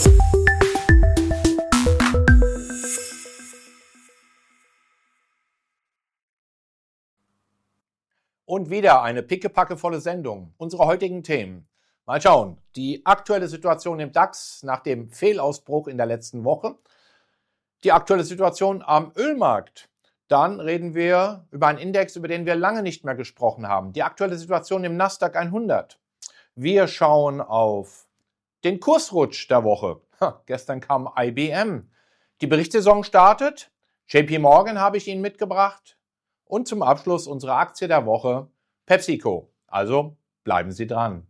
Und wieder eine pickepackevolle Sendung. Unsere heutigen Themen. Mal schauen, die aktuelle Situation im DAX nach dem Fehlausbruch in der letzten Woche. Die aktuelle Situation am Ölmarkt. Dann reden wir über einen Index, über den wir lange nicht mehr gesprochen haben. Die aktuelle Situation im Nasdaq 100. Wir schauen auf den Kursrutsch der Woche. Gestern kam IBM. Die Berichtssaison startet. JP Morgan habe ich Ihnen mitgebracht. Und zum Abschluss unsere Aktie der Woche, PepsiCo. Also bleiben Sie dran.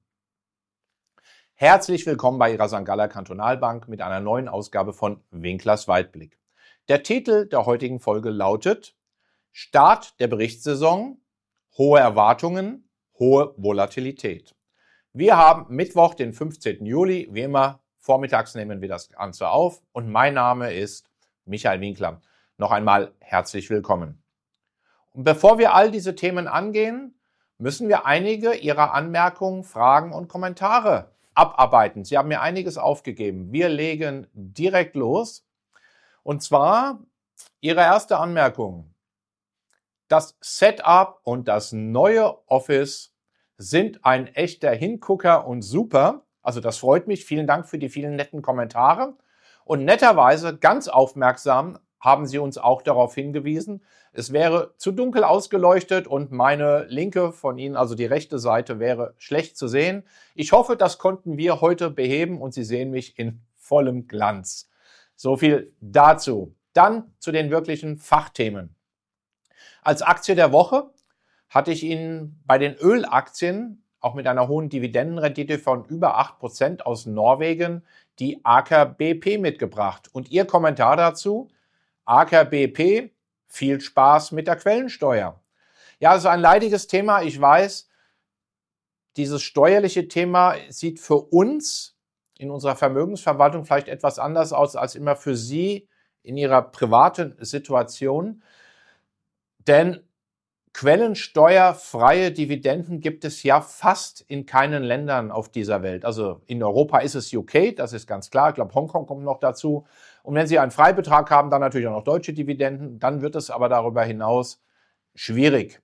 Herzlich willkommen bei Ihrer St. Galler Kantonalbank mit einer neuen Ausgabe von Winklers Weitblick. Der Titel der heutigen Folge lautet Start der Berichtssaison, hohe Erwartungen, hohe Volatilität. Wir haben Mittwoch, den 15. Juli, wie immer, vormittags nehmen wir das Ganze auf und mein Name ist Michael Winkler. Noch einmal herzlich willkommen. Und bevor wir all diese Themen angehen, müssen wir einige Ihrer Anmerkungen, Fragen und Kommentare abarbeiten. Sie haben mir einiges aufgegeben. Wir legen direkt los. Und zwar Ihre erste Anmerkung. Das Setup und das neue Office sind ein echter Hingucker und super. Also das freut mich. Vielen Dank für die vielen netten Kommentare. Und netterweise, ganz aufmerksam, haben Sie uns auch darauf hingewiesen, es wäre zu dunkel ausgeleuchtet und meine linke von Ihnen, also die rechte Seite, wäre schlecht zu sehen. Ich hoffe, das konnten wir heute beheben und Sie sehen mich in vollem Glanz. So viel dazu. Dann zu den wirklichen Fachthemen. Als Aktie der Woche hatte ich Ihnen bei den Ölaktien, auch mit einer hohen Dividendenrendite von über 8% aus Norwegen, die Aker BP mitgebracht. Und Ihr Kommentar dazu? Aker BP, viel Spaß mit der Quellensteuer. Ja, also ein leidiges Thema. Ich weiß, dieses steuerliche Thema sieht für uns in unserer Vermögensverwaltung vielleicht etwas anders aus als immer für Sie in Ihrer privaten Situation. Denn quellensteuerfreie Dividenden gibt es ja fast in keinen Ländern auf dieser Welt. Also in Europa ist es UK, das ist ganz klar. Ich glaube, Hongkong kommt noch dazu. Und wenn Sie einen Freibetrag haben, dann natürlich auch noch deutsche Dividenden. Dann wird es aber darüber hinaus schwierig.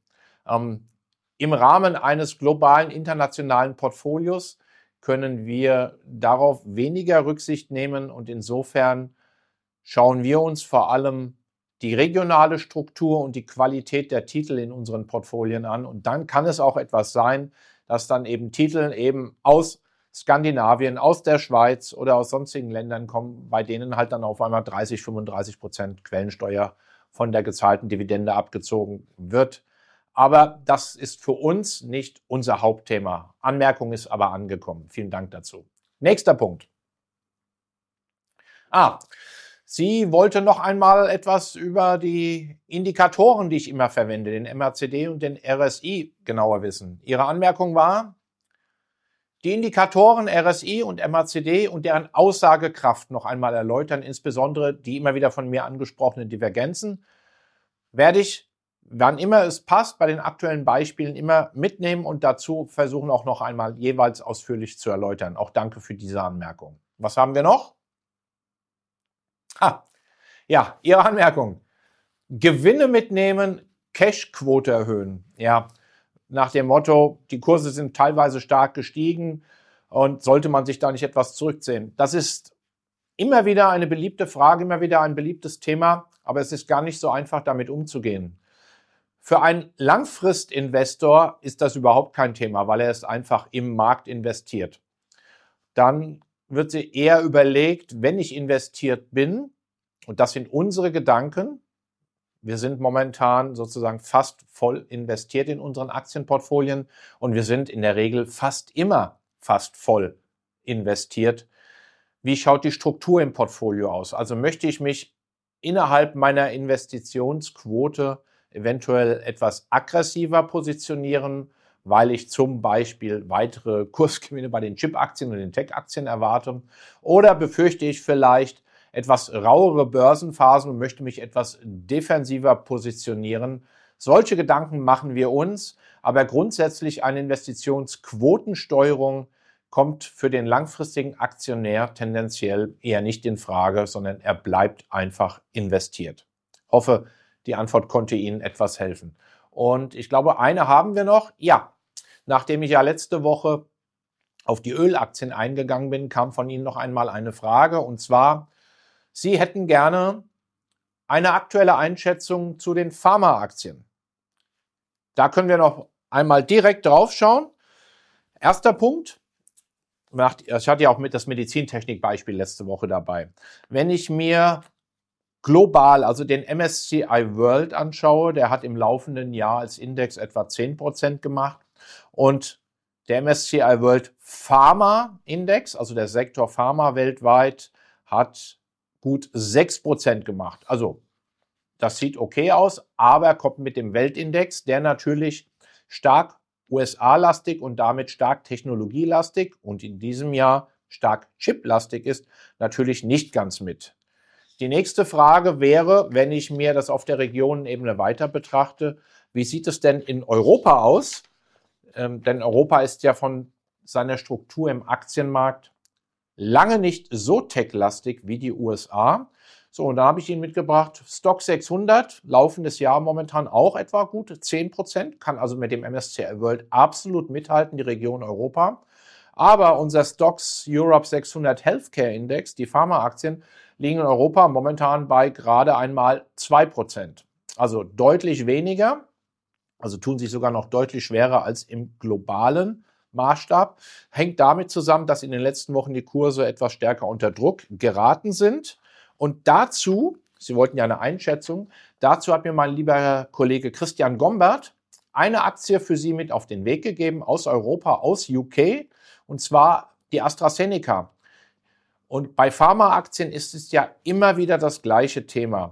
Im Rahmen eines globalen, internationalen Portfolios können wir darauf weniger Rücksicht nehmen. Und insofern schauen wir uns vor allem die regionale Struktur und die Qualität der Titel in unseren Portfolien an. Und dann kann es auch etwas sein, dass dann eben Titel eben aus Skandinavien, aus der Schweiz oder aus sonstigen Ländern kommen, bei denen halt dann auf einmal 30-35% Quellensteuer von der gezahlten Dividende abgezogen wird. Aber das ist für uns nicht unser Hauptthema. Anmerkung ist aber angekommen. Vielen Dank dazu. Nächster Punkt. Sie wollte noch einmal etwas über die Indikatoren, die ich immer verwende, den MACD und den RSI genauer wissen. Ihre Anmerkung war, die Indikatoren RSI und MACD und deren Aussagekraft noch einmal erläutern, insbesondere die immer wieder von mir angesprochenen Divergenzen, werde ich, wann immer es passt, bei den aktuellen Beispielen immer mitnehmen und dazu versuchen auch noch einmal jeweils ausführlich zu erläutern. Auch danke für diese Anmerkung. Was haben wir noch? Ja, Ihre Anmerkung. Gewinne mitnehmen, Cashquote erhöhen. Ja, nach dem Motto, die Kurse sind teilweise stark gestiegen und sollte man sich da nicht etwas zurückziehen? Das ist immer wieder eine beliebte Frage, immer wieder ein beliebtes Thema, aber es ist gar nicht so einfach, damit umzugehen. Für einen Langfristinvestor ist das überhaupt kein Thema, weil er es einfach im Markt investiert. Dann wird sie eher überlegt, wenn ich investiert bin, und das sind unsere Gedanken, wir sind momentan sozusagen fast voll investiert in unseren Aktienportfolien und wir sind in der Regel fast immer fast voll investiert. Wie schaut die Struktur im Portfolio aus? Also möchte ich mich innerhalb meiner Investitionsquote eventuell etwas aggressiver positionieren, weil ich zum Beispiel weitere Kursgewinne bei den Chip-Aktien und den Tech-Aktien erwarte? Oder befürchte ich vielleicht etwas rauere Börsenphasen und möchte mich etwas defensiver positionieren? Solche Gedanken machen wir uns, aber grundsätzlich eine Investitionsquotensteuerung kommt für den langfristigen Aktionär tendenziell eher nicht in Frage, sondern er bleibt einfach investiert. Hoffe, die Antwort konnte Ihnen etwas helfen. Und ich glaube, eine haben wir noch. Ja, nachdem ich ja letzte Woche auf die Ölaktien eingegangen bin, kam von Ihnen noch einmal eine Frage. Und zwar, Sie hätten gerne eine aktuelle Einschätzung zu den Pharmaaktien. Da können wir noch einmal direkt drauf schauen. Erster Punkt. Ich hatte ja auch das Medizintechnik-Beispiel letzte Woche dabei. Wenn ich mir global, also den MSCI World anschaue, der hat im laufenden Jahr als Index etwa 10% gemacht. Und der MSCI World Pharma Index, also der Sektor Pharma weltweit, hat gut 6% gemacht. Also das sieht okay aus, aber kommt mit dem Weltindex, der natürlich stark USA-lastig und damit stark technologielastig und in diesem Jahr stark chiplastig ist, natürlich nicht ganz mit. Die nächste Frage wäre, wenn ich mir das auf der Regionenebene weiter betrachte, wie sieht es denn in Europa aus? Denn Europa ist ja von seiner Struktur im Aktienmarkt lange nicht so tech-lastig wie die USA. So, und da habe ich Ihnen mitgebracht, Stock 600, laufendes Jahr momentan auch etwa gut 10%, kann also mit dem MSCI World absolut mithalten, die Region Europa. Aber unser Stocks Europe 600 Healthcare Index, die Pharmaaktien, liegen in Europa momentan bei gerade einmal 2%. Also deutlich weniger, also tun sich sogar noch deutlich schwerer als im globalen Maßstab. Hängt damit zusammen, dass in den letzten Wochen die Kurse etwas stärker unter Druck geraten sind. Und dazu, Sie wollten ja eine Einschätzung, dazu hat mir mein lieber Kollege Christian Gombert eine Aktie für Sie mit auf den Weg gegeben aus Europa, aus UK, und zwar die AstraZeneca. Und bei Pharmaaktien ist es ja immer wieder das gleiche Thema.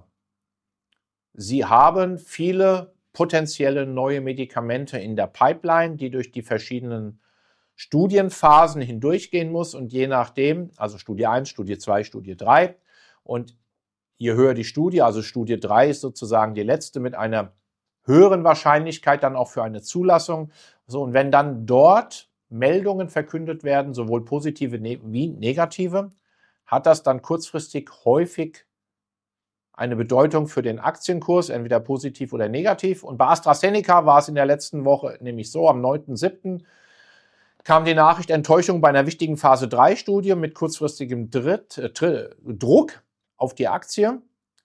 Sie haben viele potenzielle neue Medikamente in der Pipeline, die durch die verschiedenen Studienphasen hindurchgehen muss und je nachdem, also Studie 1, Studie 2, Studie 3 und je höher die Studie, also Studie 3 ist sozusagen die letzte mit einer höheren Wahrscheinlichkeit dann auch für eine Zulassung. So, und wenn dann dort Meldungen verkündet werden, sowohl positive wie negative, hat das dann kurzfristig häufig eine Bedeutung für den Aktienkurs, entweder positiv oder negativ. Und bei AstraZeneca war es in der letzten Woche nämlich so, am 9.7. kam die Nachricht Enttäuschung bei einer wichtigen Phase-3-Studie mit kurzfristigem Druck auf die Aktie.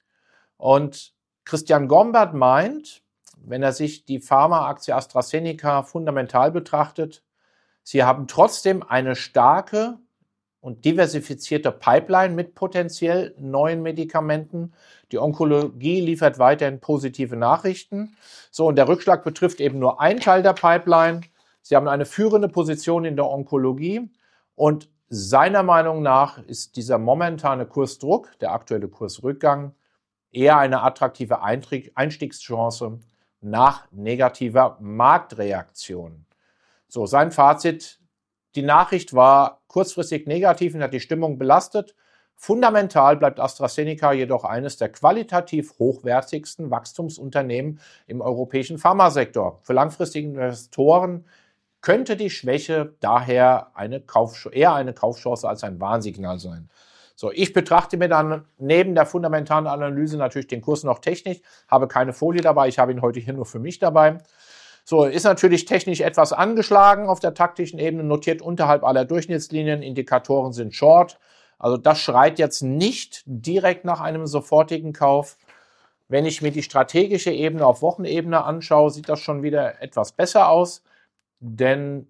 Und Christian Gombert meint, wenn er sich die Pharmaaktie AstraZeneca fundamental betrachtet, sie haben trotzdem eine starke und diversifizierte Pipeline mit potenziell neuen Medikamenten. Die Onkologie liefert weiterhin positive Nachrichten. So, und der Rückschlag betrifft eben nur einen Teil der Pipeline. Sie haben eine führende Position in der Onkologie und seiner Meinung nach ist dieser momentane Kursdruck, der aktuelle Kursrückgang, eher eine attraktive Einstiegschance nach negativer Marktreaktion. So, sein Fazit: Die Nachricht war kurzfristig negativ und hat die Stimmung belastet. Fundamental bleibt AstraZeneca jedoch eines der qualitativ hochwertigsten Wachstumsunternehmen im europäischen Pharmasektor. Für langfristige Investoren könnte die Schwäche daher eher eine Kaufchance als ein Warnsignal sein. So, ich betrachte mir dann neben der fundamentalen Analyse natürlich den Kurs noch technisch, habe keine Folie dabei, ich habe ihn heute hier nur für mich dabei. So, ist natürlich technisch etwas angeschlagen auf der taktischen Ebene, notiert unterhalb aller Durchschnittslinien, Indikatoren sind short. Also das schreit jetzt nicht direkt nach einem sofortigen Kauf. Wenn ich mir die strategische Ebene auf Wochenebene anschaue, sieht das schon wieder etwas besser aus, denn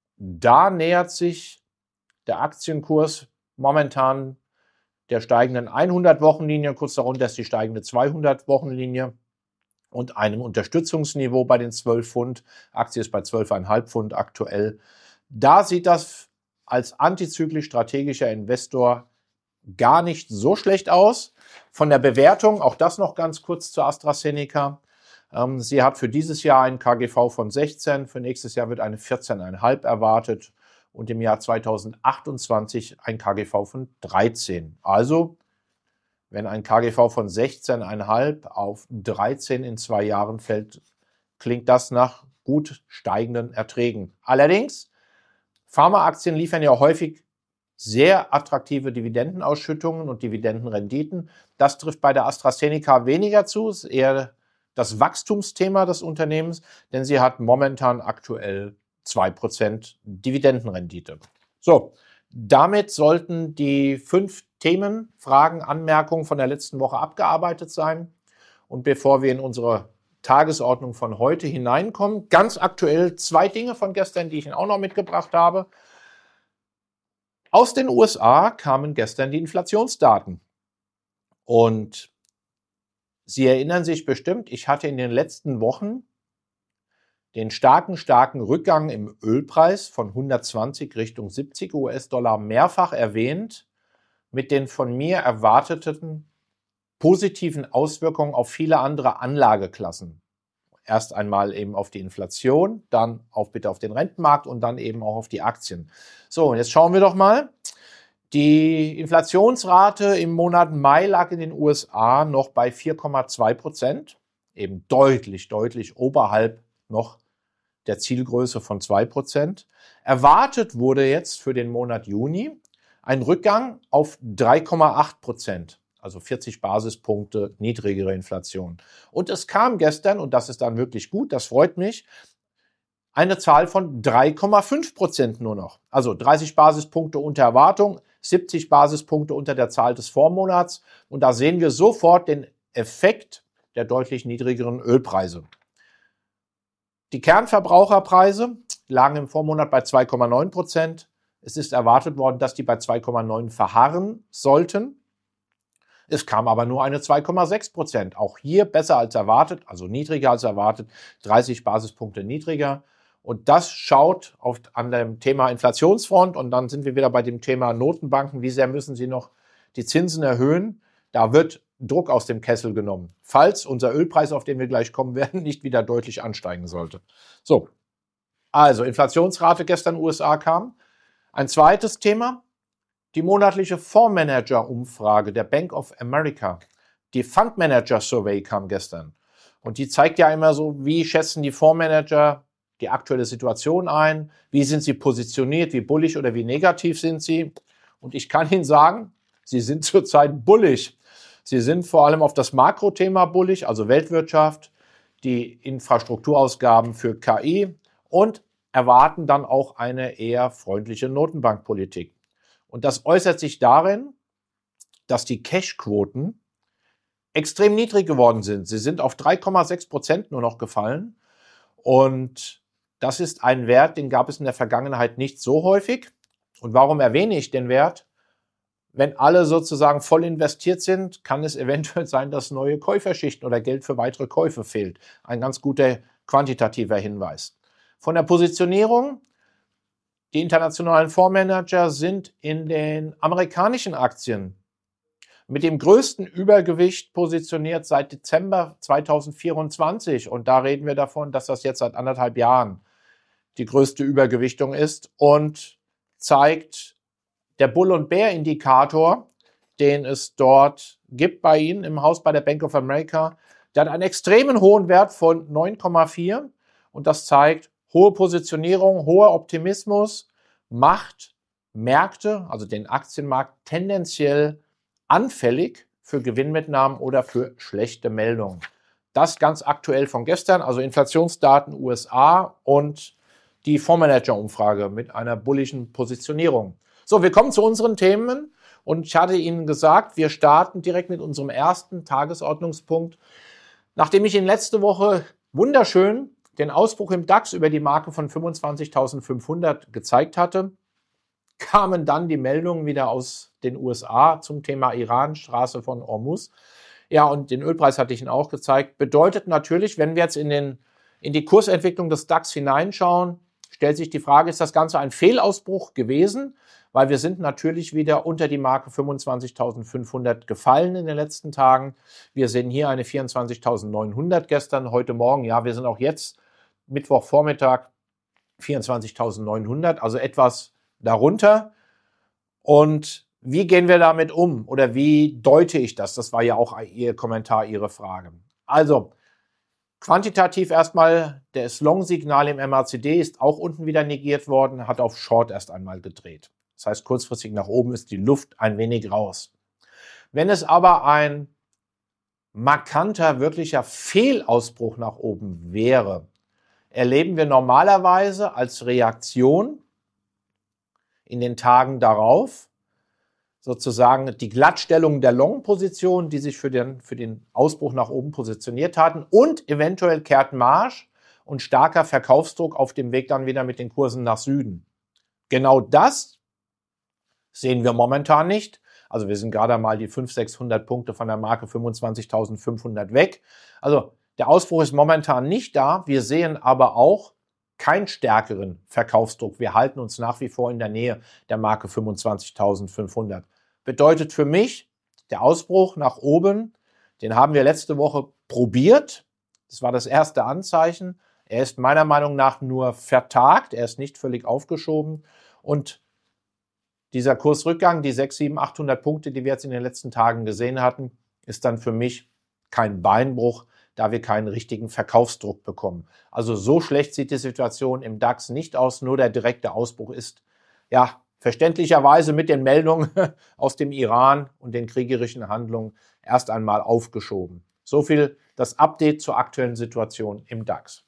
da nähert sich der Aktienkurs momentan der steigenden 100-Wochenlinie, kurz darunter ist die steigende 200-Wochenlinie und einem Unterstützungsniveau bei den 12 Pfund. Aktie ist bei 12,5 Pfund aktuell. Da sieht das als antizyklisch strategischer Investor gar nicht so schlecht aus. Von der Bewertung, auch das noch ganz kurz zur AstraZeneca. Sie hat für dieses Jahr einen KGV von 16, für nächstes Jahr wird eine 14,5 erwartet und im Jahr 2028 ein KGV von 13. Also, wenn ein KGV von 16,5 auf 13 in 2 Jahren fällt, klingt das nach gut steigenden Erträgen. Allerdings, Pharmaaktien liefern ja häufig sehr attraktive Dividendenausschüttungen und Dividendenrenditen. Das trifft bei der AstraZeneca weniger zu, ist eher das Wachstumsthema des Unternehmens, denn sie hat momentan aktuell 2% Dividendenrendite. So, damit sollten die 5 Themen, Fragen, Anmerkungen von der letzten Woche abgearbeitet sein. Und bevor wir in unsere Tagesordnung von heute hineinkommen, ganz aktuell 2 Dinge von gestern, die ich Ihnen auch noch mitgebracht habe. Aus den USA kamen gestern die Inflationsdaten. Und Sie erinnern sich bestimmt, ich hatte in den letzten Wochen den starken Rückgang im Ölpreis von 120 Richtung 70 US-Dollar mehrfach erwähnt, mit den von mir erwarteten positiven Auswirkungen auf viele andere Anlageklassen. Erst einmal eben auf die Inflation, dann bitte auf den Rentenmarkt und dann eben auch auf die Aktien. So, und jetzt schauen wir doch mal. Die Inflationsrate im Monat Mai lag in den USA noch bei 4,2%, eben deutlich oberhalb noch der Zielgröße von 2%. Erwartet wurde jetzt für den Monat Juni ein Rückgang auf 3,8%, also 40 Basispunkte niedrigere Inflation. Und es kam gestern, und das ist dann wirklich gut, das freut mich, eine Zahl von 3,5% nur noch. Also 30 Basispunkte unter Erwartung, 70 Basispunkte unter der Zahl des Vormonats. Und da sehen wir sofort den Effekt der deutlich niedrigeren Ölpreise. Die Kernverbraucherpreise lagen im Vormonat bei 2,9%. Es ist erwartet worden, dass die bei 2,9 verharren sollten. Es kam aber nur eine 2,6%. Auch hier besser als erwartet, also niedriger als erwartet, 30 Basispunkte niedriger. Und das schaut an dem Thema Inflationsfront. Und dann sind wir wieder bei dem Thema Notenbanken. Wie sehr müssen sie noch die Zinsen erhöhen? Da wird Druck aus dem Kessel genommen, falls unser Ölpreis, auf den wir gleich kommen werden, nicht wieder deutlich ansteigen sollte. So, also Inflationsrate gestern USA kam. Ein zweites Thema, die monatliche Fondsmanager-Umfrage der Bank of America. Die Fund Manager Survey kam gestern. Und die zeigt ja immer so, wie schätzen die Fondsmanager die aktuelle Situation ein, wie sind sie positioniert, wie bullisch oder wie negativ sind sie. Und ich kann Ihnen sagen, sie sind zurzeit bullisch. Sie sind vor allem auf das Makrothema bullisch, also Weltwirtschaft, die Infrastrukturausgaben für KI und erwarten dann auch eine eher freundliche Notenbankpolitik. Und das äußert sich darin, dass die Cashquoten extrem niedrig geworden sind. Sie sind auf 3,6% nur noch gefallen. Und das ist ein Wert, den gab es in der Vergangenheit nicht so häufig. Und warum erwähne ich den Wert? Wenn alle sozusagen voll investiert sind, kann es eventuell sein, dass neue Käuferschichten oder Geld für weitere Käufe fehlt. Ein ganz guter quantitativer Hinweis. Von der Positionierung, die internationalen Fondsmanager sind in den amerikanischen Aktien mit dem größten Übergewicht positioniert seit Dezember 2024. Und da reden wir davon, dass das jetzt seit 1,5 Jahren die größte Übergewichtung ist und zeigt der Bull- und Bear-Indikator, den es dort gibt bei Ihnen im Haus bei der Bank of America, der hat einen extremen hohen Wert von 9,4 und das zeigt hohe Positionierung, hoher Optimismus, macht Märkte, also den Aktienmarkt, tendenziell anfällig für Gewinnmitnahmen oder für schlechte Meldungen. Das ganz aktuell von gestern, also Inflationsdaten USA und die Fondsmanager-Umfrage mit einer bullischen Positionierung. So, wir kommen zu unseren Themen und ich hatte Ihnen gesagt, wir starten direkt mit unserem ersten Tagesordnungspunkt. Nachdem ich Ihnen letzte Woche wunderschön den Ausbruch im DAX über die Marke von 25.500 gezeigt hatte, kamen dann die Meldungen wieder aus den USA zum Thema Iran, Straße von Hormuz. Ja, und den Ölpreis hatte ich Ihnen auch gezeigt. Bedeutet natürlich, wenn wir jetzt in die Kursentwicklung des DAX hineinschauen, stellt sich die Frage, ist das Ganze ein Fehlausbruch gewesen? Weil wir sind natürlich wieder unter die Marke 25.500 gefallen in den letzten Tagen. Wir sehen hier eine 24.900 gestern, heute Morgen. Ja, wir sind auch jetzt Mittwochvormittag 24.900, also etwas darunter. Und wie gehen wir damit um oder wie deute ich das? Das war ja auch Ihr Kommentar, Ihre Frage. Also, Quantitativ erstmal, das Long-Signal im MACD ist auch unten wieder negiert worden, hat auf Short erst einmal gedreht. Das heißt, kurzfristig nach oben ist die Luft ein wenig raus. Wenn es aber ein markanter, wirklicher Fehlausbruch nach oben wäre, erleben wir normalerweise als Reaktion in den Tagen darauf sozusagen die Glattstellung der Long-Position, die sich für den Ausbruch nach oben positioniert hatten, und eventuell kehrt Marsch und starker Verkaufsdruck auf dem Weg dann wieder mit den Kursen nach Süden. Genau das sehen wir momentan nicht. Also wir sind gerade mal die 500-600 Punkte von der Marke 25.500 weg. Also der Ausbruch ist momentan nicht da. Wir sehen aber auch keinen stärkeren Verkaufsdruck. Wir halten uns nach wie vor in der Nähe der Marke 25.500. Bedeutet für mich, der Ausbruch nach oben, den haben wir letzte Woche probiert. Das war das erste Anzeichen. Er ist meiner Meinung nach nur vertagt. Er ist nicht völlig aufgeschoben. Und dieser Kursrückgang, die 600, 700, 800 Punkte, die wir jetzt in den letzten Tagen gesehen hatten, ist dann für mich kein Beinbruch, da wir keinen richtigen Verkaufsdruck bekommen. Also so schlecht sieht die Situation im DAX nicht aus, nur der direkte Ausbruch ist, ja, verständlicherweise mit den Meldungen aus dem Iran und den kriegerischen Handlungen erst einmal aufgeschoben. So viel das Update zur aktuellen Situation im DAX.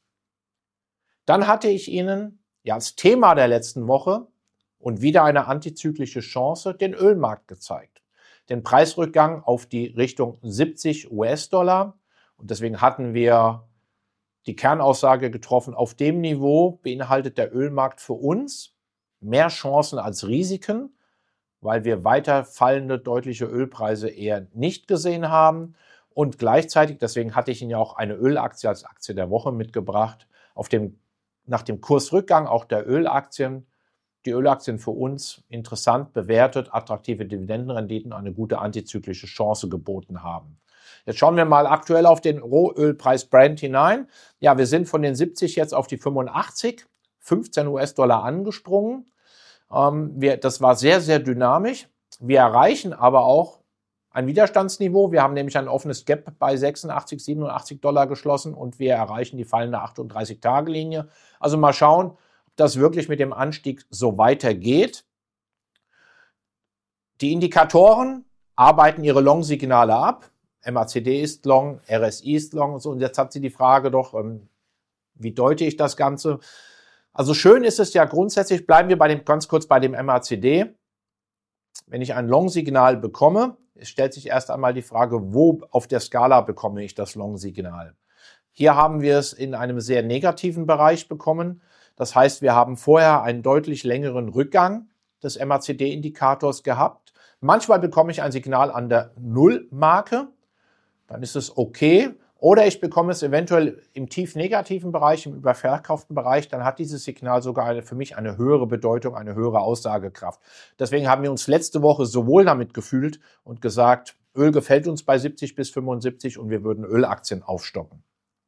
Dann hatte ich Ihnen ja als Thema der letzten Woche und wieder eine antizyklische Chance den Ölmarkt gezeigt. Den Preisrückgang auf die Richtung 70 US-Dollar. Und deswegen hatten wir die Kernaussage getroffen, auf dem Niveau beinhaltet der Ölmarkt für uns mehr Chancen als Risiken, weil wir weiter fallende deutliche Ölpreise eher nicht gesehen haben. Und gleichzeitig, deswegen hatte ich Ihnen ja auch eine Ölaktie als Aktie der Woche mitgebracht, nach dem Kursrückgang auch der Ölaktien, die Ölaktien für uns interessant bewertet, attraktive Dividendenrenditen, eine gute antizyklische Chance geboten haben. Jetzt schauen wir mal aktuell auf den Rohölpreis Brent hinein. Ja, wir sind von den 70 jetzt auf die 85, 15 US-Dollar angesprungen. Das war sehr, sehr dynamisch. Wir erreichen aber auch ein Widerstandsniveau. Wir haben nämlich ein offenes Gap bei 86, 87 Dollar geschlossen und wir erreichen die fallende 38-Tage-Linie. Also mal schauen, ob das wirklich mit dem Anstieg so weitergeht. Die Indikatoren arbeiten ihre Long-Signale ab. MACD ist long, RSI ist long und so. Und jetzt hat sie die Frage doch, wie deute ich das Ganze? Also schön ist es ja grundsätzlich, bleiben wir ganz kurz bei dem MACD. Wenn ich ein Long-Signal bekomme, es stellt sich erst einmal die Frage, wo auf der Skala bekomme ich das Long-Signal? Hier haben wir es in einem sehr negativen Bereich bekommen. Das heißt, wir haben vorher einen deutlich längeren Rückgang des MACD-Indikators gehabt. Manchmal bekomme ich ein Signal an der Nullmarke, dann ist es okay. Oder ich bekomme es eventuell im tief negativen Bereich, im überverkauften Bereich, dann hat dieses Signal sogar für mich eine höhere Bedeutung, eine höhere Aussagekraft. Deswegen haben wir uns letzte Woche so wohl damit gefühlt und gesagt, Öl gefällt uns bei 70 bis 75 und wir würden Ölaktien aufstocken.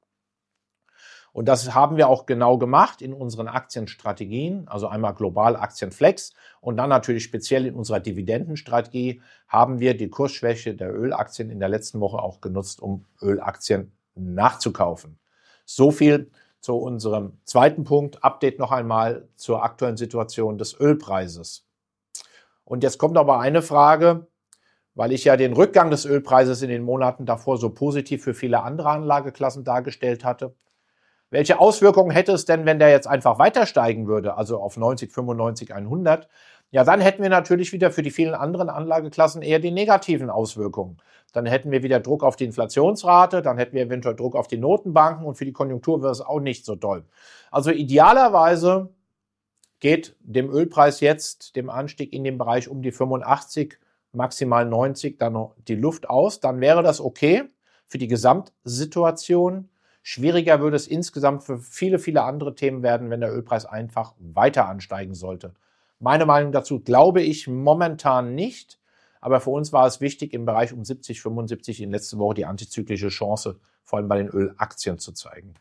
Und das haben wir auch genau gemacht in unseren Aktienstrategien, also einmal global Aktienflex und dann natürlich speziell in unserer Dividendenstrategie haben wir die Kursschwäche der Ölaktien in der letzten Woche auch genutzt, um Ölaktien nachzukaufen. So viel zu unserem zweiten Punkt. Update noch einmal zur aktuellen Situation des Ölpreises. Und jetzt kommt aber eine Frage, weil ich ja den Rückgang des Ölpreises in den Monaten davor so positiv für viele andere Anlageklassen dargestellt hatte. Welche Auswirkungen hätte es denn, wenn der jetzt einfach weiter steigen würde, also auf 90, 95, 100? Ja, dann hätten wir natürlich wieder für die vielen anderen Anlageklassen eher die negativen Auswirkungen. Dann hätten wir wieder Druck auf die Inflationsrate, dann hätten wir eventuell Druck auf die Notenbanken und für die Konjunktur wäre es auch nicht so toll. Also idealerweise geht dem Ölpreis jetzt, dem Anstieg in dem Bereich um die 85, maximal 90, dann noch die Luft aus. Dann wäre das okay für die Gesamtsituation. Schwieriger würde es insgesamt für viele, viele andere Themen werden, wenn der Ölpreis einfach weiter ansteigen sollte. Meine Meinung dazu glaube ich momentan nicht, aber für uns war es wichtig, im Bereich um 70, 75 in letzter Woche die antizyklische Chance, vor allem bei den Ölaktien zu zeigen.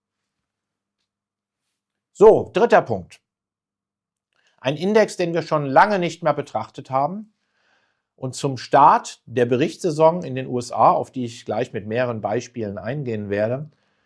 So, dritter Punkt. Ein Index, den wir schon lange nicht mehr betrachtet haben und zum Start der Berichtssaison in den USA, auf die ich gleich mit mehreren Beispielen eingehen werde,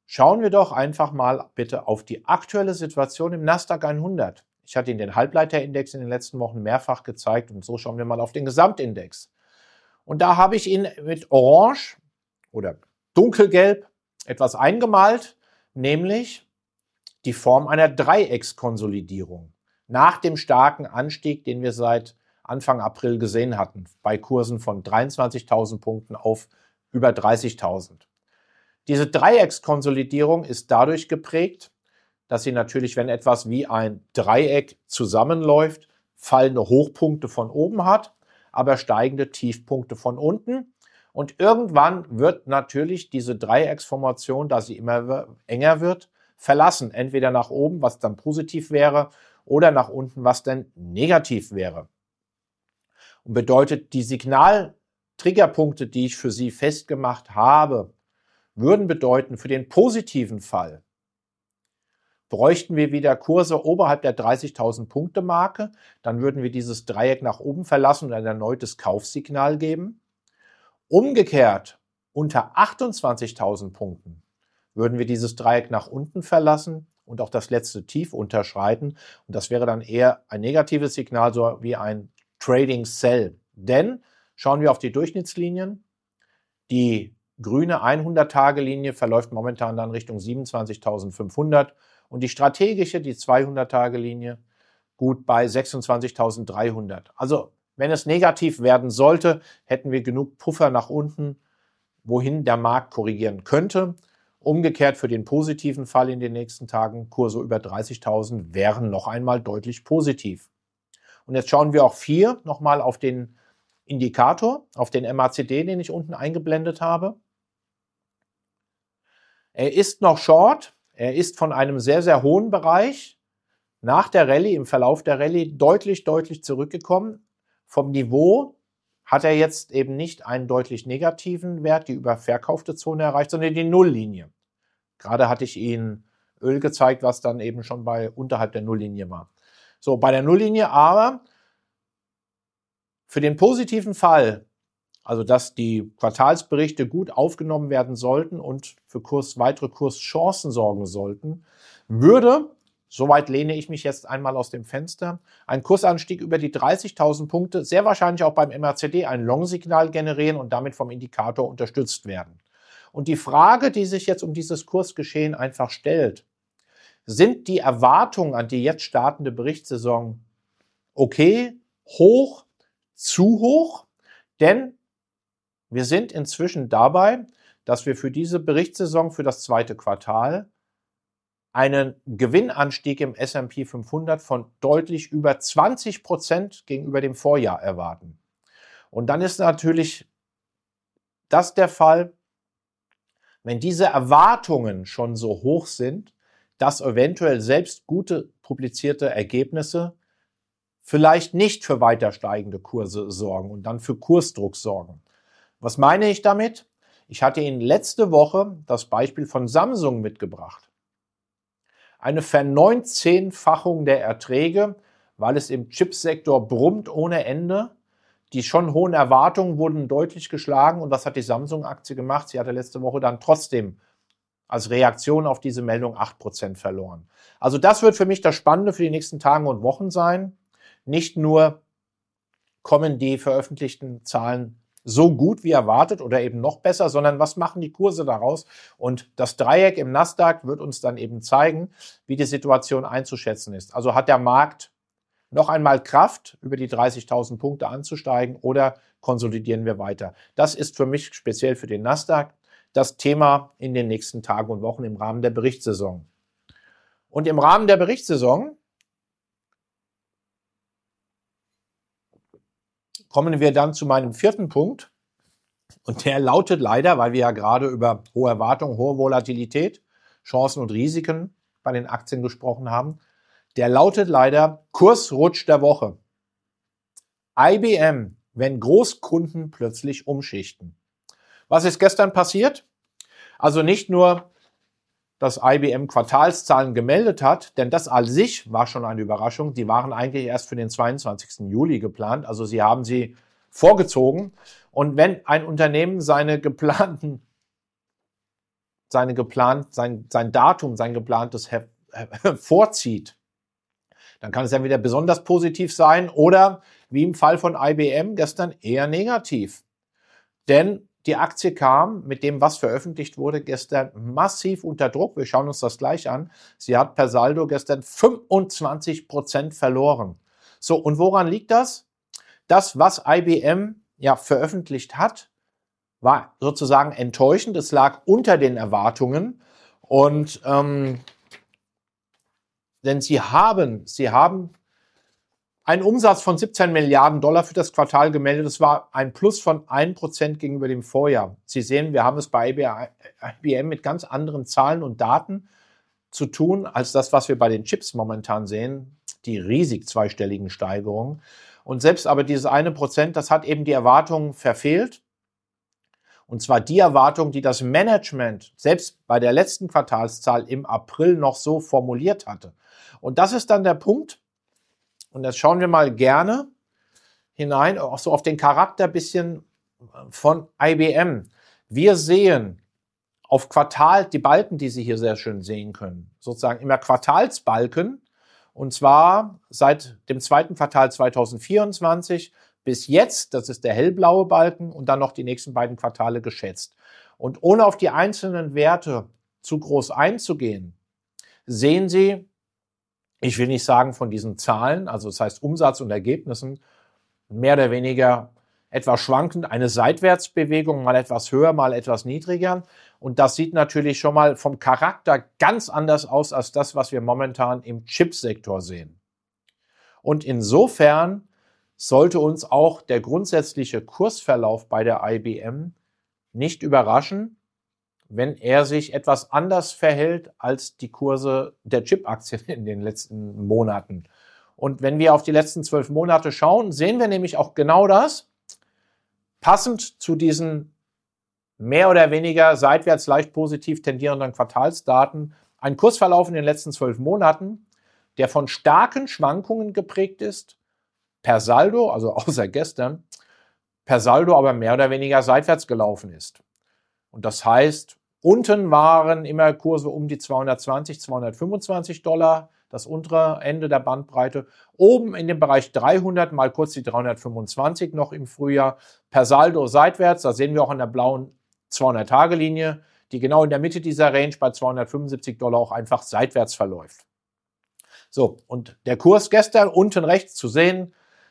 Schauen wir doch einfach mal bitte auf die aktuelle Situation im Nasdaq 100. Ich hatte Ihnen den Halbleiterindex in den letzten Wochen mehrfach gezeigt und so schauen wir mal auf den Gesamtindex. Und da habe ich Ihnen mit Orange oder Dunkelgelb etwas eingemalt, nämlich die Form einer Dreieckskonsolidierung nach dem starken Anstieg, den wir seit Anfang April gesehen hatten, bei Kursen von 23.000 Punkten auf über 30.000. Diese Dreieckskonsolidierung ist dadurch geprägt, dass sie natürlich, wenn etwas wie ein Dreieck zusammenläuft, fallende Hochpunkte von oben hat, aber steigende Tiefpunkte von unten. Und irgendwann wird natürlich diese Dreiecksformation, da sie immer enger wird, verlassen. Entweder nach oben, was dann positiv wäre, oder nach unten, was dann negativ wäre. Und bedeutet, die Signal-Triggerpunkte, die ich für Sie festgemacht habe, würden bedeuten, für den positiven Fall bräuchten wir wieder Kurse oberhalb der 30.000 Punkte Marke, dann würden wir dieses Dreieck nach oben verlassen und ein erneutes Kaufsignal geben. Umgekehrt, unter 28.000 Punkten würden wir dieses Dreieck nach unten verlassen und auch das letzte Tief unterschreiten. Und das wäre dann eher ein negatives Signal, so wie ein Trading Sell. Denn schauen wir auf die Durchschnittslinien. Die grüne 100-Tage-Linie verläuft momentan dann Richtung 27.500 und die strategische, die 200-Tage-Linie, gut bei 26.300. Also wenn es negativ werden sollte, hätten wir genug Puffer nach unten, wohin der Markt korrigieren könnte. Umgekehrt für den positiven Fall in den nächsten Tagen, Kurse über 30.000 wären noch einmal deutlich positiv. Und jetzt schauen wir auch hier nochmal auf den Indikator, auf den MACD, den ich unten eingeblendet habe. Er ist noch short, er ist von einem sehr, sehr hohen Bereich nach der Rallye, im Verlauf der Rallye deutlich zurückgekommen. Vom Niveau hat er jetzt eben nicht einen deutlich negativen Wert, die überverkaufte Zone erreicht, sondern die Nulllinie. Gerade hatte ich Ihnen Öl gezeigt, was dann eben schon bei unterhalb der Nulllinie war. So, bei der Nulllinie aber für den positiven Fall, also dass die Quartalsberichte gut aufgenommen werden sollten und für weitere Kurschancen sorgen sollten, würde, soweit lehne ich mich jetzt einmal aus dem Fenster, ein Kursanstieg über die 30.000 Punkte sehr wahrscheinlich auch beim MACD ein Long-Signal generieren und damit vom Indikator unterstützt werden. Und die Frage, die sich jetzt um dieses Kursgeschehen einfach stellt, sind die Erwartungen an die jetzt startende Berichtssaison okay, hoch, zu hoch? Denn wir sind inzwischen dabei, dass wir für diese Berichtssaison, für das zweite Quartal, einen Gewinnanstieg im S&P 500 von deutlich über 20% gegenüber dem Vorjahr erwarten. Und dann ist natürlich das der Fall, wenn diese Erwartungen schon so hoch sind, dass eventuell selbst gute publizierte Ergebnisse vielleicht nicht für weiter steigende Kurse sorgen und dann für Kursdruck sorgen. Was meine ich damit? Ich hatte Ihnen letzte Woche das Beispiel von Samsung mitgebracht. Eine Verneunzehnfachung der Erträge, weil es im Chipsektor brummt ohne Ende. Die schon hohen Erwartungen wurden deutlich geschlagen. Und was hat die Samsung-Aktie gemacht? Sie hatte letzte Woche dann trotzdem als Reaktion auf diese Meldung 8% verloren. Also das wird für mich das Spannende für die nächsten Tage und Wochen sein. Nicht nur kommen die veröffentlichten Zahlen so gut wie erwartet oder eben noch besser, sondern was machen die Kurse daraus? Und das Dreieck im Nasdaq wird uns dann eben zeigen, wie die Situation einzuschätzen ist. Also hat der Markt noch einmal Kraft, über die 30.000 Punkte anzusteigen oder konsolidieren wir weiter? Das ist für mich speziell für den Nasdaq das Thema in den nächsten Tagen und Wochen im Rahmen der Berichtssaison. Und im Rahmen der Berichtssaison kommen wir dann zu meinem vierten Punkt. Und der lautet leider, weil wir ja gerade über hohe Erwartungen, hohe Volatilität, Chancen und Risiken bei den Aktien gesprochen haben, der lautet leider Kursrutsch der Woche. IBM, wenn Großkunden plötzlich umschichten. Was ist gestern passiert? Also nicht nur, dass IBM Quartalszahlen gemeldet hat, denn das an sich war schon eine Überraschung. Die waren eigentlich erst für den 22. Juli geplant, also sie haben sie vorgezogen. Und wenn ein Unternehmen seine sein Datum, sein geplantes vorzieht, dann kann es entweder besonders positiv sein oder, wie im Fall von IBM gestern, eher negativ. Denn die Aktie kam mit dem, was veröffentlicht wurde, gestern massiv unter Druck. Wir schauen uns das gleich an. Sie hat per Saldo gestern 25% verloren. So, und woran liegt das? Das, was IBM ja veröffentlicht hat, war sozusagen enttäuschend. Es lag unter den Erwartungen. Und denn sie haben einen Umsatz von 17 Milliarden Dollar für das Quartal gemeldet. Das war ein Plus von 1% gegenüber dem Vorjahr. Sie sehen, wir haben es bei IBM mit ganz anderen Zahlen und Daten zu tun, als das, was wir bei den Chips momentan sehen. Die riesig zweistelligen Steigerungen. Und selbst aber dieses 1%, das hat eben die Erwartungen verfehlt. Und zwar die Erwartung, die das Management selbst bei der letzten Quartalszahl im April noch so formuliert hatte. Und das ist dann der Punkt, und das schauen wir mal gerne hinein, auch so auf den Charakter bisschen von IBM. Wir sehen auf Quartal die Balken, die Sie hier sehr schön sehen können, sozusagen immer Quartalsbalken, und zwar seit dem zweiten Quartal 2024 bis jetzt, das ist der hellblaue Balken, und dann noch die nächsten beiden Quartale geschätzt. Und ohne auf die einzelnen Werte zu groß einzugehen, sehen Sie, ich will nicht sagen von diesen Zahlen, also das heißt Umsatz und Ergebnissen, mehr oder weniger etwas schwankend, eine Seitwärtsbewegung, mal etwas höher, mal etwas niedriger. Und das sieht natürlich schon mal vom Charakter ganz anders aus als das, was wir momentan im Chipsektor sehen. Und insofern sollte uns auch der grundsätzliche Kursverlauf bei der IBM nicht überraschen, wenn er sich etwas anders verhält als die Kurse der Chip-Aktien in den letzten Monaten. Und wenn wir auf die letzten 12 Monate schauen, sehen wir nämlich auch genau das, passend zu diesen mehr oder weniger seitwärts leicht positiv tendierenden Quartalsdaten, ein Kursverlauf in den letzten 12 Monaten, der von starken Schwankungen geprägt ist, per Saldo, also außer gestern, per Saldo aber mehr oder weniger seitwärts gelaufen ist. Und das heißt, unten waren immer Kurse um die 220, 225 Dollar, das untere Ende der Bandbreite. Oben in dem Bereich 300, mal kurz die 325 noch im Frühjahr, per Saldo seitwärts. Da sehen wir auch an der blauen 200-Tage-Linie, die genau in der Mitte dieser Range bei 275 Dollar auch einfach seitwärts verläuft. So, und der Kurs gestern unten rechts zu sehen,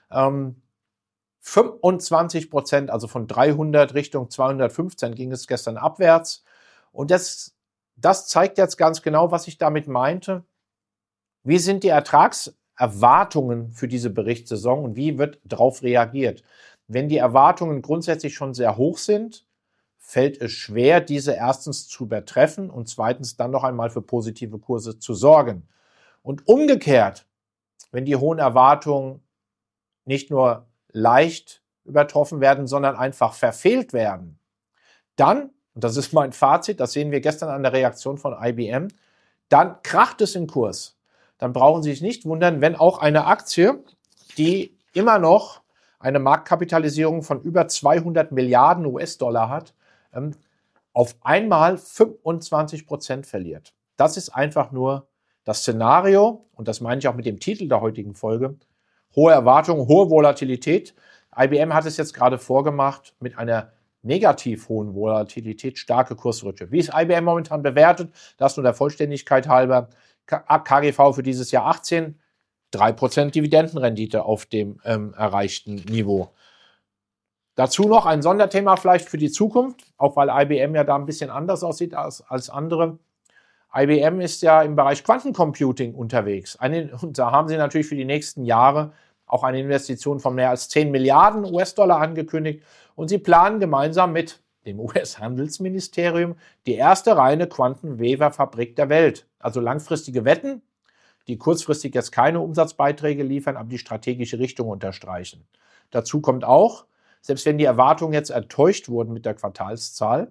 25%, also von 300 Richtung 215 ging es gestern abwärts. Und das zeigt jetzt ganz genau, was ich damit meinte. Wie sind die Ertragserwartungen für diese Berichtssaison und wie wird darauf reagiert? Wenn die Erwartungen grundsätzlich schon sehr hoch sind, fällt es schwer, diese erstens zu übertreffen und zweitens dann noch einmal für positive Kurse zu sorgen. Und umgekehrt, wenn die hohen Erwartungen nicht nur leicht übertroffen werden, sondern einfach verfehlt werden, dann, und das ist mein Fazit, das sehen wir gestern an der Reaktion von IBM, dann kracht es im Kurs. Dann brauchen Sie sich nicht wundern, wenn auch eine Aktie, die immer noch eine Marktkapitalisierung von über 200 Milliarden US-Dollar hat, auf einmal 25% verliert. Das ist einfach nur das Szenario, und das meine ich auch mit dem Titel der heutigen Folge, hohe Erwartungen, hohe Volatilität. IBM hat es jetzt gerade vorgemacht mit einer negativ hohen Volatilität, starke Kursrutsche. Wie ist IBM momentan bewertet? Das nur der Vollständigkeit halber. KGV für dieses Jahr 18, 3% Dividendenrendite auf dem erreichten Niveau. Dazu noch ein Sonderthema vielleicht für die Zukunft, auch weil IBM ja da ein bisschen anders aussieht als andere. IBM ist ja im Bereich Quantencomputing unterwegs. Und da haben sie natürlich für die nächsten Jahre auch eine Investition von mehr als 10 Milliarden US-Dollar angekündigt. Und sie planen gemeinsam mit dem US-Handelsministerium die erste reine Quantenweverfabrik der Welt. Also langfristige Wetten, die kurzfristig jetzt keine Umsatzbeiträge liefern, aber die strategische Richtung unterstreichen. Dazu kommt auch, selbst wenn die Erwartungen jetzt enttäuscht wurden mit der Quartalszahl,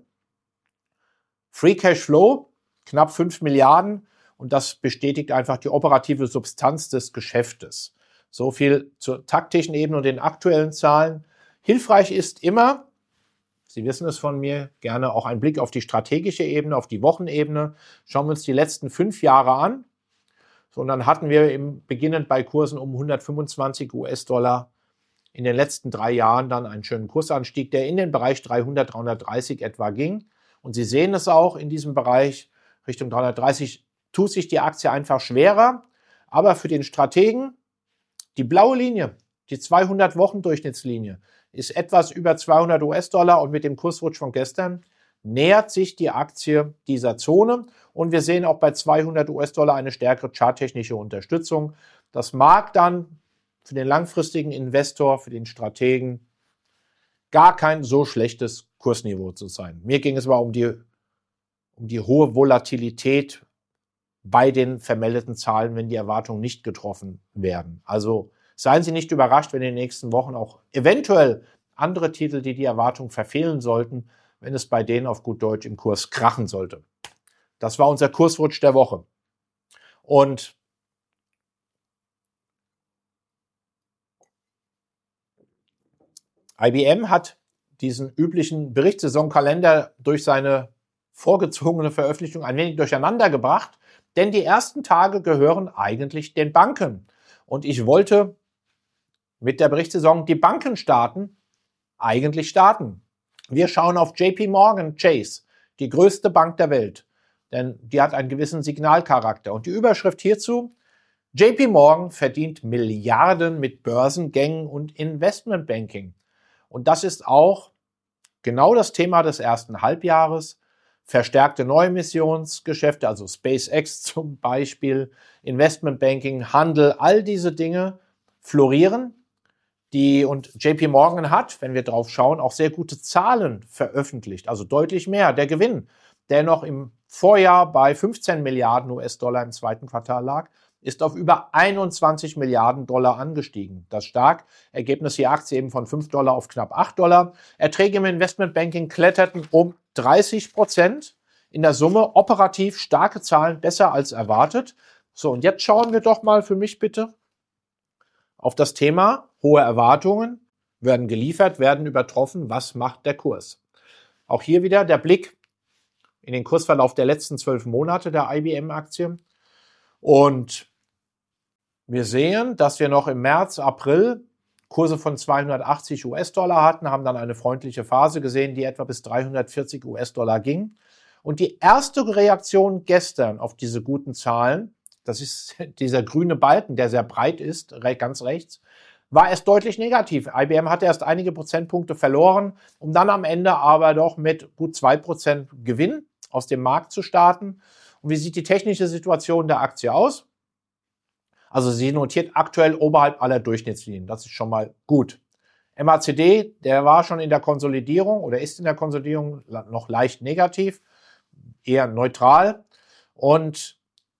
Free Cash Flow knapp 5 Milliarden, und das bestätigt einfach die operative Substanz des Geschäftes. So viel zur taktischen Ebene und den aktuellen Zahlen. Hilfreich ist immer, Sie wissen es von mir, gerne auch ein Blick auf die strategische Ebene, auf die Wochenebene. Schauen wir uns die letzten 5 Jahre an. So, und dann hatten wir beginnend bei Kursen um 125 US-Dollar in den letzten 3 Jahren dann einen schönen Kursanstieg, der in den Bereich 300, 330 etwa ging. Und Sie sehen es auch in diesem Bereich Richtung 330 tut sich die Aktie einfach schwerer. Aber für den Strategen, die blaue Linie, die 200-Wochen-Durchschnittslinie, ist etwas über 200 US-Dollar und mit dem Kursrutsch von gestern nähert sich die Aktie dieser Zone. Und wir sehen auch bei 200 US-Dollar eine stärkere charttechnische Unterstützung. Das mag dann für den langfristigen Investor, für den Strategen gar kein so schlechtes Kursniveau zu sein. Mir ging es aber um die hohe Volatilität bei den vermeldeten Zahlen, wenn die Erwartungen nicht getroffen werden. Also seien Sie nicht überrascht, wenn in den nächsten Wochen auch eventuell andere Titel, die Erwartung verfehlen sollten, wenn es bei denen auf gut Deutsch im Kurs krachen sollte. Das war unser Kursrutsch der Woche. Und IBM hat diesen üblichen Berichtssaisonkalender durch seine vorgezogene Veröffentlichung ein wenig durcheinander gebracht, denn die ersten Tage gehören eigentlich den Banken. Und ich wollte mit der Berichtssaison die Banken starten. Wir schauen auf JP Morgan Chase, die größte Bank der Welt, denn die hat einen gewissen Signalcharakter. Und die Überschrift hierzu: JP Morgan verdient Milliarden mit Börsengängen und Investmentbanking. Und das ist auch genau das Thema des ersten Halbjahres. Verstärkte Neuemissionsgeschäfte, also SpaceX zum Beispiel, Investmentbanking, Handel, all diese Dinge florieren. Und JP Morgan hat, wenn wir drauf schauen, auch sehr gute Zahlen veröffentlicht, also deutlich mehr. Der Gewinn, der noch im Vorjahr bei 15 Milliarden US-Dollar im zweiten Quartal lag, ist auf über 21 Milliarden Dollar angestiegen. Das ist stark. Ergebnis je Aktie eben von 5 Dollar auf knapp 8 Dollar. Erträge im Investmentbanking kletterten um 30%. In der Summe operativ starke Zahlen, besser als erwartet. So, und jetzt schauen wir doch mal für mich bitte auf das Thema hohe Erwartungen, werden geliefert, werden übertroffen. Was macht der Kurs? Auch hier wieder der Blick in den Kursverlauf der letzten 12 Monate der IBM-Aktie. Und wir sehen, dass wir noch im März, April Kurse von 280 US-Dollar hatten, haben dann eine freundliche Phase gesehen, die etwa bis 340 US-Dollar ging. Und die erste Reaktion gestern auf diese guten Zahlen, das ist dieser grüne Balken, der sehr breit ist, ganz rechts, war erst deutlich negativ. IBM hatte erst einige Prozentpunkte verloren, um dann am Ende aber doch mit gut 2% Gewinn aus dem Markt zu starten. Und wie sieht die technische Situation der Aktie aus? Also sie notiert aktuell oberhalb aller Durchschnittslinien. Das ist schon mal gut. MACD, der war schon in der Konsolidierung oder ist in der Konsolidierung noch leicht negativ, eher neutral. Und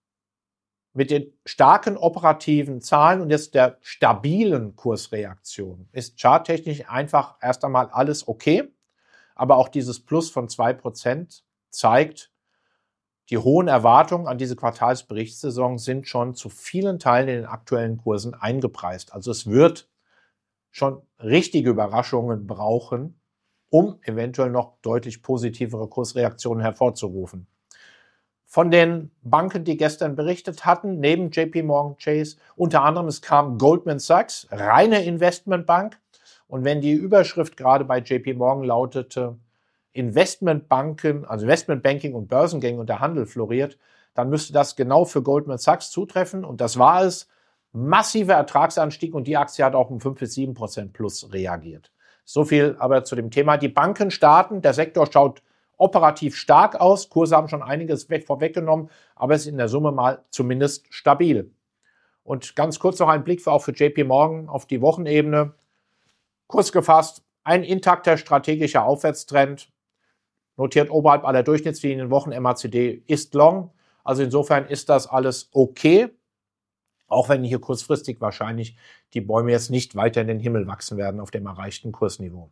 mit den starken operativen Zahlen und jetzt der stabilen Kursreaktion ist charttechnisch einfach erst einmal alles okay. Aber auch dieses Plus von 2% zeigt, die hohen Erwartungen an diese Quartalsberichtssaison sind schon zu vielen Teilen in den aktuellen Kursen eingepreist. Also es wird schon richtige Überraschungen brauchen, um eventuell noch deutlich positivere Kursreaktionen hervorzurufen. Von den Banken, die gestern berichtet hatten, neben JP Morgan Chase, unter anderem es kam Goldman Sachs, reine Investmentbank. Und wenn die Überschrift gerade bei JP Morgan lautete, Investmentbanken, also Investmentbanking und Börsengänge und der Handel floriert, dann müsste das genau für Goldman Sachs zutreffen. Und das war es. Massiver Ertragsanstieg und die Aktie hat auch um 5-7% plus reagiert. So viel aber zu dem Thema. Die Banken starten, der Sektor schaut operativ stark aus. Kurse haben schon einiges vorweggenommen, aber es ist in der Summe mal zumindest stabil. Und ganz kurz noch ein Blick auch für JP Morgan auf die Wochenebene. Kurz gefasst, ein intakter strategischer Aufwärtstrend. Notiert oberhalb aller Durchschnittslinien, Wochen-MACD ist long. Also insofern ist das alles okay. Auch wenn hier kurzfristig wahrscheinlich die Bäume jetzt nicht weiter in den Himmel wachsen werden auf dem erreichten Kursniveau.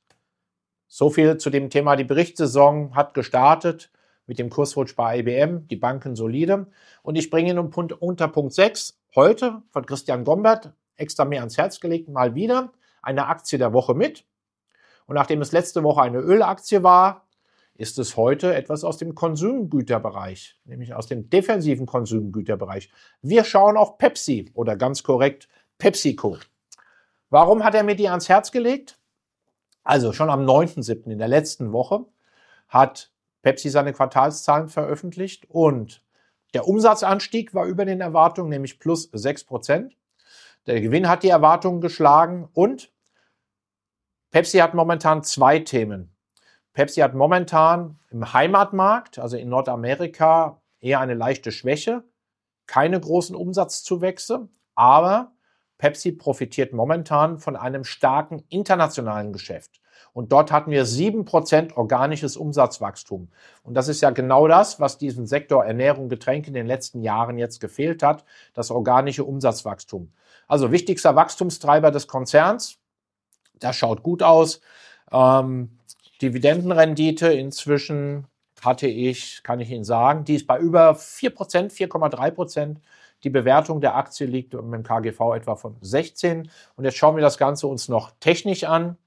So viel zu dem Thema. Die Berichtssaison hat gestartet mit dem Kursrutsch bei IBM, die Banken solide. Und ich bringe Ihnen unter Punkt 6 heute von Christian Gombert extra mir ans Herz gelegt, mal wieder eine Aktie der Woche mit. Und nachdem es letzte Woche eine Ölaktie war, ist es heute etwas aus dem Konsumgüterbereich, nämlich aus dem defensiven Konsumgüterbereich. Wir schauen auf Pepsi oder ganz korrekt PepsiCo. Warum hat er mir die ans Herz gelegt? Also schon am 9.7. in der letzten Woche hat Pepsi seine Quartalszahlen veröffentlicht und der Umsatzanstieg war über den Erwartungen, nämlich plus 6%. Der Gewinn hat die Erwartungen geschlagen und Pepsi hat momentan zwei Themen. Pepsi hat momentan im Heimatmarkt, also in Nordamerika, eher eine leichte Schwäche, keine großen Umsatzzuwächse, aber Pepsi profitiert momentan von einem starken internationalen Geschäft. Und dort hatten wir 7% organisches Umsatzwachstum. Und das ist ja genau das, was diesem Sektor Ernährung, Getränke in den letzten Jahren jetzt gefehlt hat, das organische Umsatzwachstum. Also wichtigster Wachstumstreiber des Konzerns, das schaut gut aus. Dividendenrendite inzwischen kann ich Ihnen sagen, die ist bei über 4%, 4,3%. Die Bewertung der Aktie liegt im KGV etwa von 16. Und jetzt schauen wir das Ganze uns noch technisch an.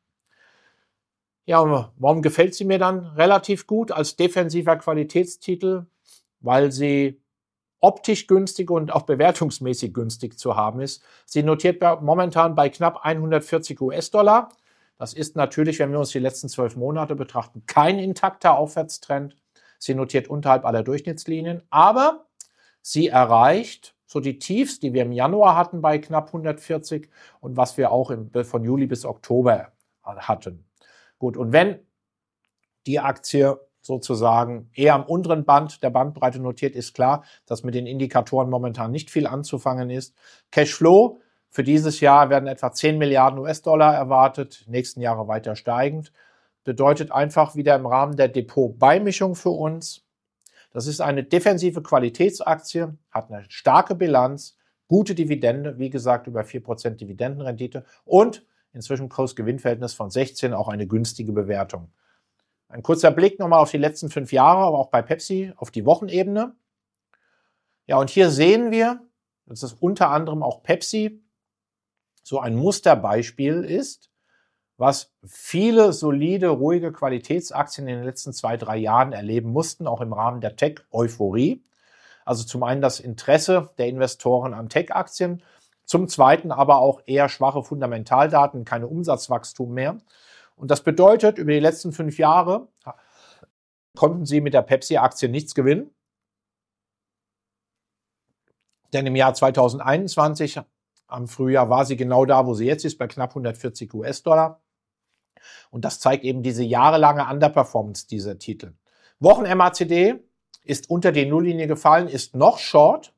Ja, warum gefällt sie mir dann relativ gut als defensiver Qualitätstitel? Weil sie optisch günstig und auch bewertungsmäßig günstig zu haben ist. Sie notiert momentan bei knapp 140 US-Dollar. Das ist natürlich, wenn wir uns die letzten 12 Monate betrachten, kein intakter Aufwärtstrend. Sie notiert unterhalb aller Durchschnittslinien, aber sie erreicht so die Tiefs, die wir im Januar hatten bei knapp 140 und was wir auch von Juli bis Oktober hatten. Gut, und wenn die Aktie sozusagen eher am unteren Band der Bandbreite notiert, ist klar, dass mit den Indikatoren momentan nicht viel anzufangen ist. Cashflow für dieses Jahr werden etwa 10 Milliarden US-Dollar erwartet, nächsten Jahre weiter steigend. Bedeutet einfach wieder im Rahmen der Depotbeimischung für uns. Das ist eine defensive Qualitätsaktie, hat eine starke Bilanz, gute Dividende, wie gesagt über 4% Dividendenrendite und inzwischen Kurs-Gewinn-Verhältnis von 16, auch eine günstige Bewertung. Ein kurzer Blick nochmal auf die letzten 5 Jahre, aber auch bei Pepsi auf die Wochenebene. Ja, und hier sehen wir, dass es unter anderem auch Pepsi so ein Musterbeispiel ist, was viele solide, ruhige Qualitätsaktien in den letzten 2-3 Jahren erleben mussten, auch im Rahmen der Tech-Euphorie. Also zum einen das Interesse der Investoren an Tech-Aktien, zum zweiten aber auch eher schwache Fundamentaldaten, keine Umsatzwachstum mehr. Und das bedeutet, über die letzten 5 Jahre konnten sie mit der Pepsi-Aktie nichts gewinnen. Denn im Jahr 2021, am Frühjahr, war sie genau da, wo sie jetzt ist, bei knapp 140 US-Dollar. Und das zeigt eben diese jahrelange Underperformance dieser Titel. Wochen-MACD ist unter die Nulllinie gefallen, ist noch short,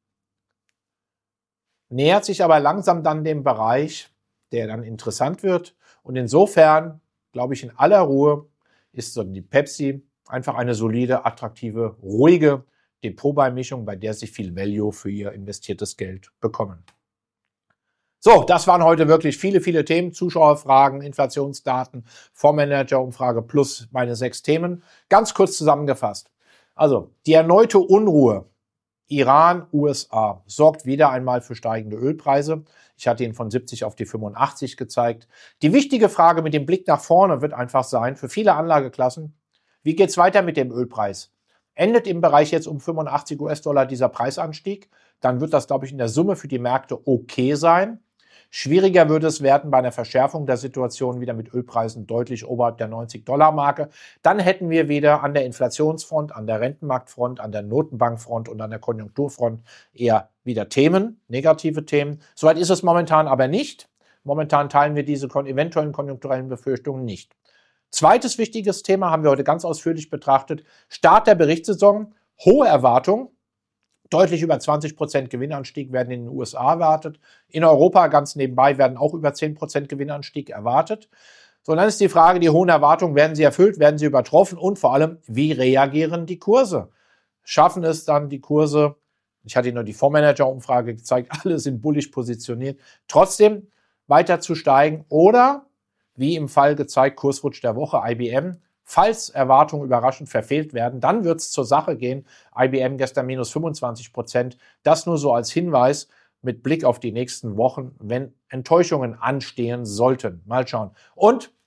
nähert sich aber langsam dann dem Bereich, der dann interessant wird. Und insofern, glaube ich, in aller Ruhe ist so die Pepsi einfach eine solide, attraktive, ruhige Depotbeimischung, bei der Sie viel Value für Ihr investiertes Geld bekommen. So, das waren heute wirklich viele, viele Themen. Zuschauerfragen, Inflationsdaten, Fondsmanager-Umfrage plus meine 6 Themen. Ganz kurz zusammengefasst. Also, die erneute Unruhe Iran, USA sorgt wieder einmal für steigende Ölpreise. Ich hatte Ihnen von 70 auf die 85 gezeigt. Die wichtige Frage mit dem Blick nach vorne wird einfach sein, für viele Anlageklassen, wie geht's weiter mit dem Ölpreis? Endet im Bereich jetzt um 85 US-Dollar dieser Preisanstieg, dann wird das, glaube ich, in der Summe für die Märkte okay sein. Schwieriger würde es werden bei einer Verschärfung der Situation wieder mit Ölpreisen deutlich oberhalb der 90-Dollar-Marke. Dann hätten wir wieder an der Inflationsfront, an der Rentenmarktfront, an der Notenbankfront und an der Konjunkturfront eher wieder Themen, negative Themen. Soweit ist es momentan aber nicht. Momentan teilen wir diese eventuellen konjunkturellen Befürchtungen nicht. Zweites wichtiges Thema haben wir heute ganz ausführlich betrachtet. Start der Berichtssaison, hohe Erwartungen. Deutlich über 20% Gewinnanstieg werden in den USA erwartet. In Europa ganz nebenbei werden auch über 10% Gewinnanstieg erwartet. So, dann ist die Frage, die hohen Erwartungen, werden sie erfüllt, werden sie übertroffen und vor allem, wie reagieren die Kurse? Schaffen es dann die Kurse, ich hatte Ihnen nur die Fondsmanager-Umfrage gezeigt, alle sind bullisch positioniert, trotzdem weiter zu steigen oder, wie im Fall gezeigt, Kursrutsch der Woche, IBM, falls Erwartungen überraschend verfehlt werden, dann wird es zur Sache gehen. IBM gestern minus 25%. Das nur so als Hinweis mit Blick auf die nächsten Wochen, wenn Enttäuschungen anstehen sollten. Mal schauen. Und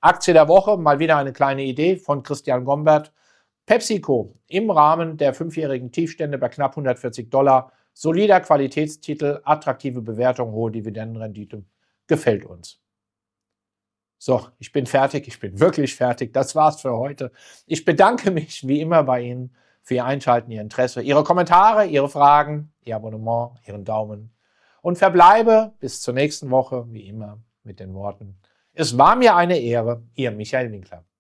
Aktie der Woche, mal wieder eine kleine Idee von Christian Gombert. PepsiCo im Rahmen der 5-jährigen Tiefstände bei knapp $140. Solider Qualitätstitel, attraktive Bewertung, hohe Dividendenrendite. Gefällt uns. So, ich bin fertig. Ich bin wirklich fertig. Das war's für heute. Ich bedanke mich wie immer bei Ihnen für Ihr Einschalten, Ihr Interesse, Ihre Kommentare, Ihre Fragen, Ihr Abonnement, Ihren Daumen. Und verbleibe bis zur nächsten Woche, wie immer, mit den Worten: Es war mir eine Ehre, Ihr Michael Winkler.